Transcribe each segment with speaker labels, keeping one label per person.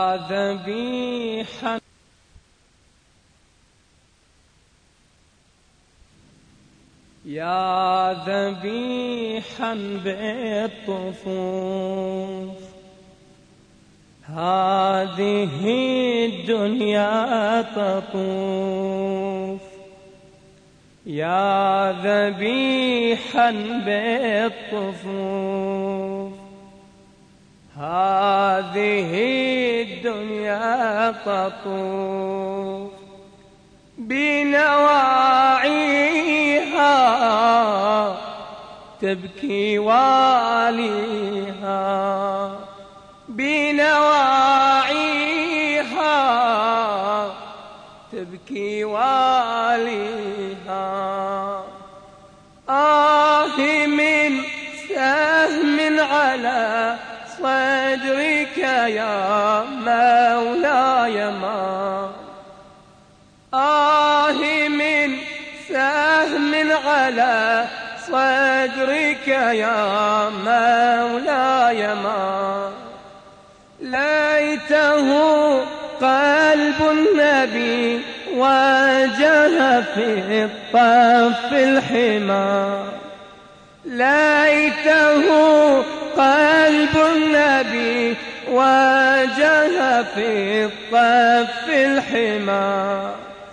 Speaker 1: ذبيحا يا ذبيحا بالطفوف، هذه الدنيا تطوف. يا ذبيحا بالطفوف، هذه الدنيا تطوف. بنواعيها تبكي واليها، بنواعيها تبكي واليها. من سهم على صدرك يا مولاي ما، من سهم على صدرك يا مولاي ما. ليته قلب النبي وجه في الطف الحمى، ليته قلب النبي وجه في الطف الحمى.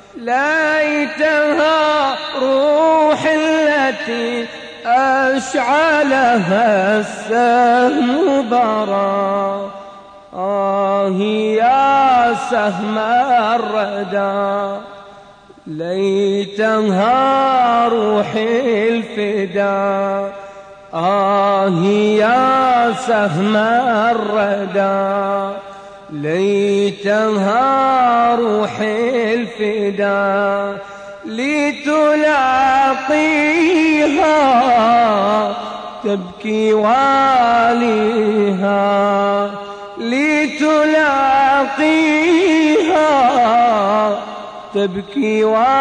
Speaker 1: ليتها روح التي أشعلها السهم برا، يا سهم الردى. ليتها روح الفدا، يا سهم الردى. ليتها روح الفدا لتلاقيها تبكي واليها، لتلاقيها تبكي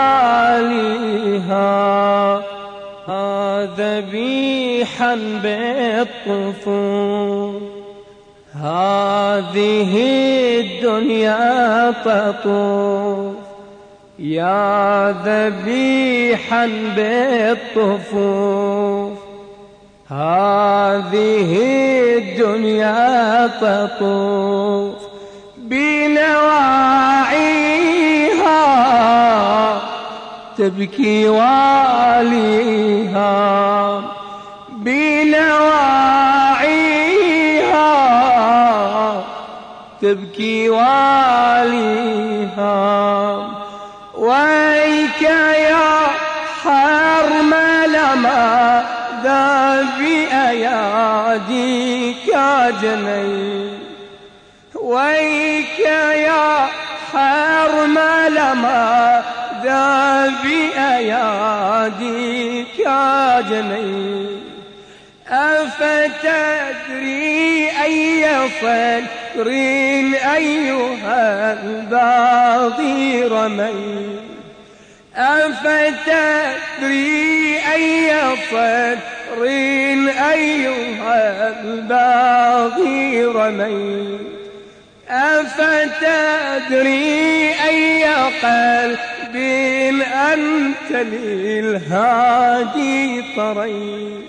Speaker 1: واليها. ذبيحا بالطفوف، هذه الدنيا تطوف. يا ذبيحا بالطفوف، هذه الدنيا تطوف. بنواعيها تبكي واليها، بنواعيها تبكي واليها. ويك يا حرمل ماذا بأياديك جنيت، ويك يا حرمل ماذا بأياديك جنيت. أفتدري أي صدر أيها الباغي رميت، أفتدري أي صدر أيها الباغي رميت. أفتدري أي قلب أنت للهادي طريت،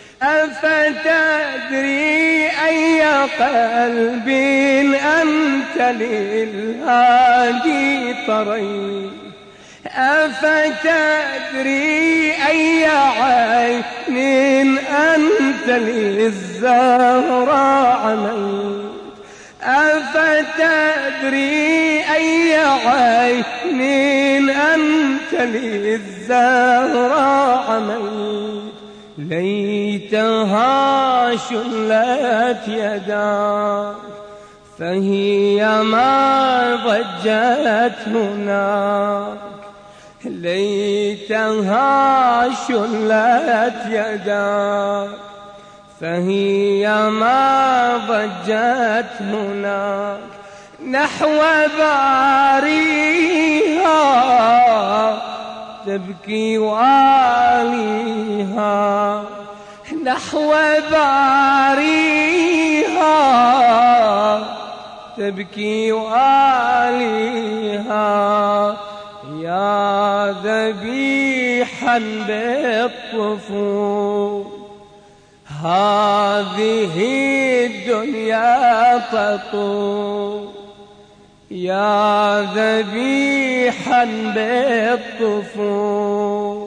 Speaker 1: أفتدري أي قلب أنت للهادي طريت. أفتدري أي عين أنت للزهراء عميت، أفتدري أي عين أنت للزهراء عميت. ليتها شلت يداك فهي ما ضجت هناك، ليتها شلت يداك فهي ما ضجت هناك. نحو باريها تبكي واليها، نحو باريها تبكي واليها يا ذبيحا بالطفول. هذه الدنيا تطول يا ذبيحا بالطفول.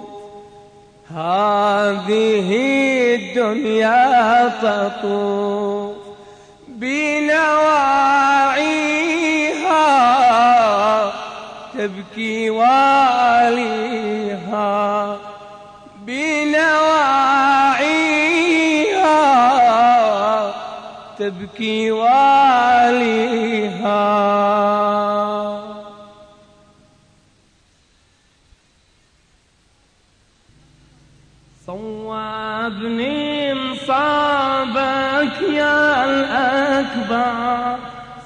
Speaker 1: هذه الدنيا تطوف بنواعيها تبكي واليها بنواعيها تبكي واليها. صوابني مصابك يا الأكبر،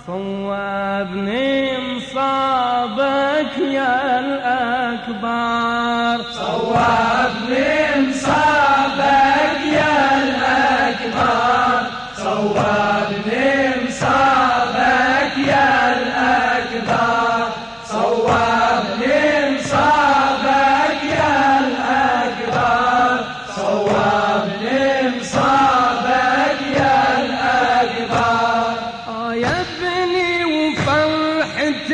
Speaker 1: صوابني مصابك يا الأكبر،
Speaker 2: صوابني مصابك يا الأكبر، صوابني مصابك يا الأكبر، صوابني مصابك يا الأكبر، صوابني مصابك يا الأكبر.
Speaker 1: يا ابني وفرحة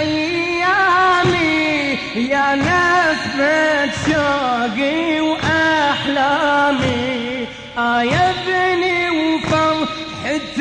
Speaker 1: أيامي يا نسمة شوقي وأحلامي. يا ابني وفرحة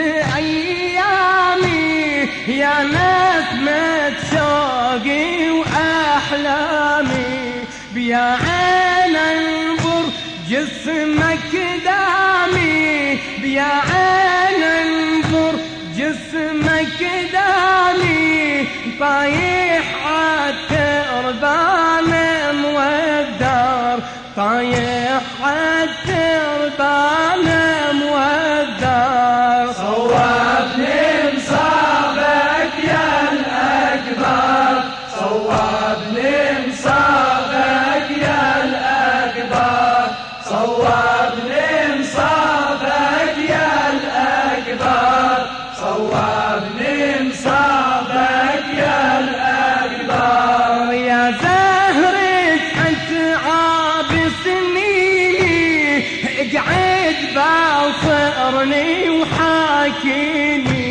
Speaker 1: أيامي يا نسمة شوقي وأحلامي. بيا عين انظر جسمك دامي، بيا عين انظر جسمك دامي. طايح عالتربان مودر، طايح عالتربان مودر.
Speaker 2: صوابني مصابك يا الأكبر، صوابني مصابك يا الأكبر، صوابني مصابك يا الأكبر، صوابني مصابك يا الأكبر.
Speaker 1: يا زهرة أتعاب سنيني اقعد باصرني وحاكيني.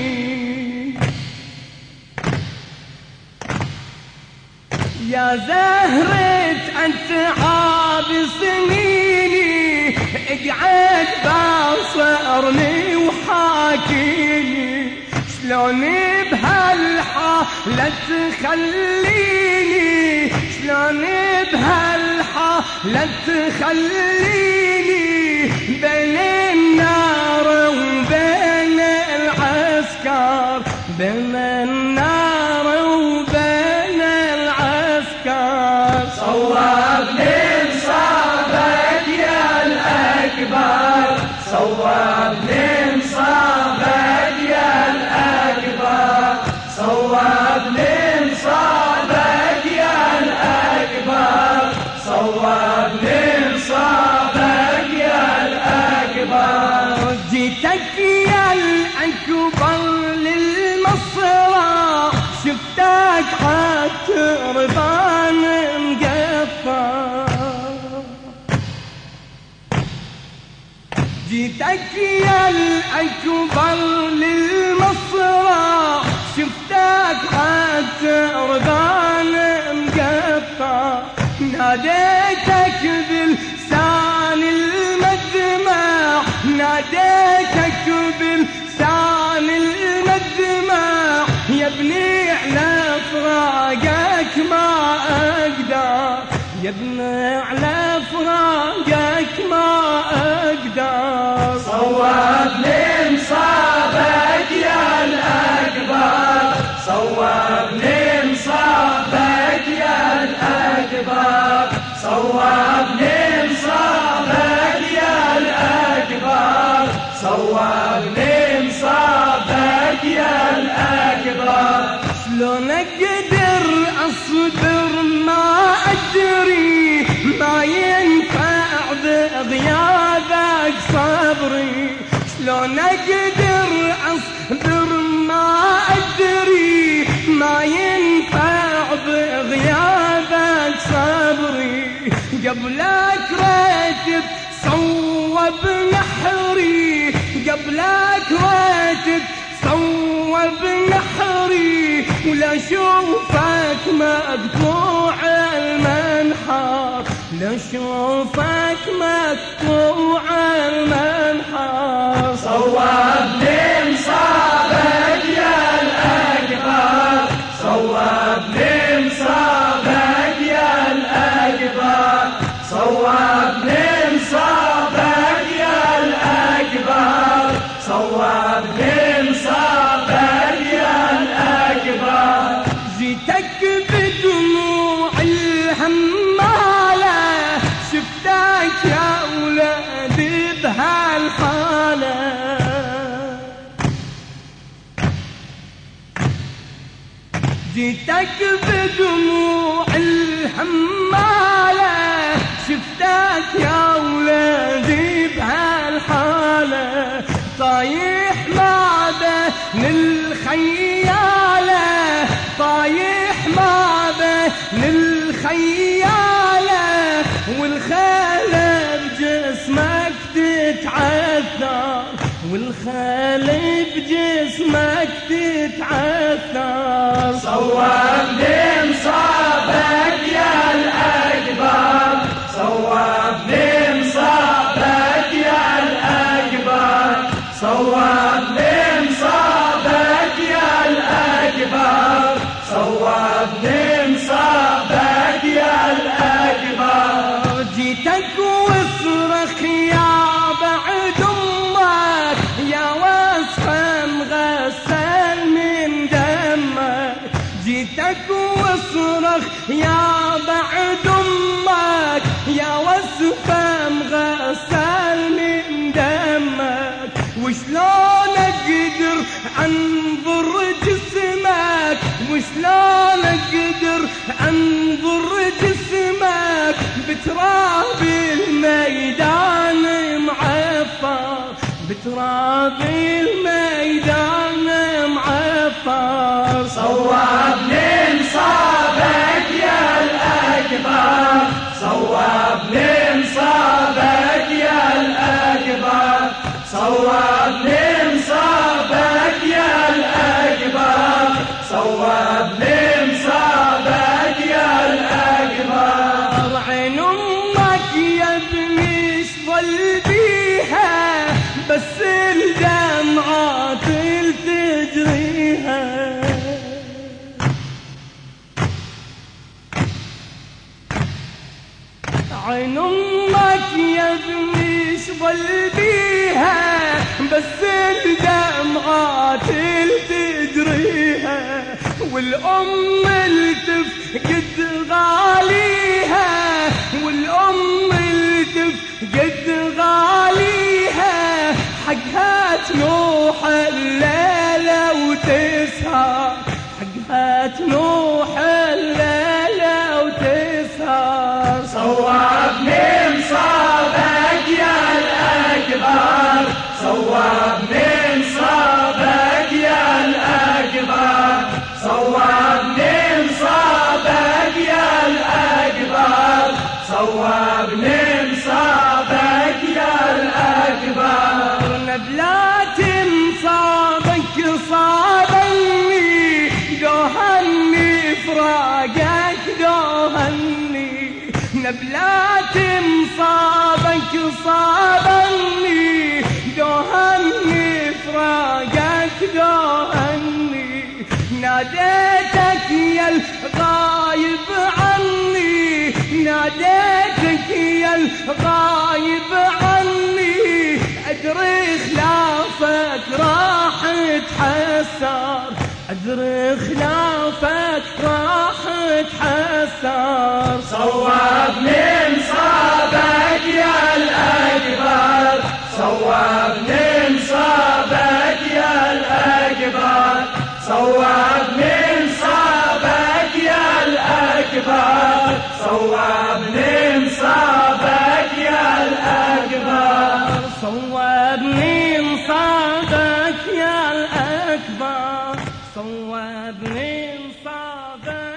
Speaker 1: يا زهرة أتعاب سنيني اقعد باصرني وحاكيني. شلون بهالحالة تخليني، شلون بهالحالة تخليني بين النار وبين العسكر، بين النار وبين العسكر.
Speaker 2: صوابني مصابك يا الأكبر، صوابني مصابك يا الأكبر، صوابني مصابك يا الأكبر، صوابني مصابك يا الأكبر.
Speaker 1: جيتك يا الأكبر للمصرع شفتك عالتربان مقطع. جيتك يا الأكبر للمصرع شفتك عالتربان مقطع. ناديتك بلسان المدمع، ناديتك بلسان المدمع. يا ابني على فراقك ما أقدر، يا ابني على فراقك ما أقدر.
Speaker 2: صوابني مصابك يا الأكبر، صوابني مصابك يا الأكبر، صوابني مصابك يا الأكبر، صوابني مصابك يا الأكبر.
Speaker 1: شلون أقدر أصبر ما أدري، ما ينفع بغيابك صبري. شلون أقدر أصبر ما أدري قبلك راتب صوب نحري، قبلك راتب صوب نحري، ولا شوفك مقطوع المنحر، لا شوفك مقطوع المنحر.
Speaker 2: صوبني مصابك يا الأكبر، صوبني مصابك يا الأكبر، صوبني مصابك يا الأكبر، صوبني مصابك يا الأكبر.
Speaker 1: جيتك بدموع الهمالة، شفتك يا ولادي بهالحالة، جيتك بدموع الهمالة، شفتك يا ولادي بهالحالة، طايح ما بين الخيالة، طايح ما بين الخيالة، والخيلة بجسمك تتعثر، والخيلة بجسمك تتعثر.
Speaker 2: صوبني مصابك يا الأكبر، صوبني مصابك يا الأكبر، صوبني مصابك يا الأكبر، صوبني مصابك يا الأكبر.
Speaker 1: جيتك واصرخ يا بعد امك، يا وصفة مغسل من دمك، جيتك واصرخ يا بعد امك، يا وصفة مغسل من دمك، وشلون اقدر انظر جسمك، وشلون اقدر انظر جسمك، بتراب الميدان معفر، بتراب الميدان معفر.
Speaker 2: صوبني مصابك يا الأكبر، صوبني مصابك يا الأكبر، صوبني مصابك يا الأكبر، صوبني مصابك يا الأكبر.
Speaker 1: عين امك يا ابني اشظل بيها، بس الدمعات تجريها، عين امك يا ابني اشظل بيها، بس الدمعات تجريها، والام التفقد غاليها، والام التفقد غاليها، حقها تنوح الليلة وتسهر، حقها تنوح الليلة وتسهر.
Speaker 2: صوبني مصابك يا الأكبر، صوبني مصابك يا الأكبر، صوبني مصابك يا الأكبر، صوبني مصابك يا الأكبر.
Speaker 1: نبلات مصابك صابني، دوهني فراقك دوهني، نبلات مصابك صابني، دوهني فراقك دوهني، ناديتك يا الغايب عني، ناديتك يا الغايب عني، أدري خلافك راح تحسر، أدري خلافك راح تحسر.
Speaker 2: صوبني مصابك يا الأكبر، صوبني مصابك يا الأكبر، صوبني مصابك يا الأكبر، صوبني مصابك يا الأكبر،
Speaker 1: صوبني مصابك يا الأكبر، صوبني مصابك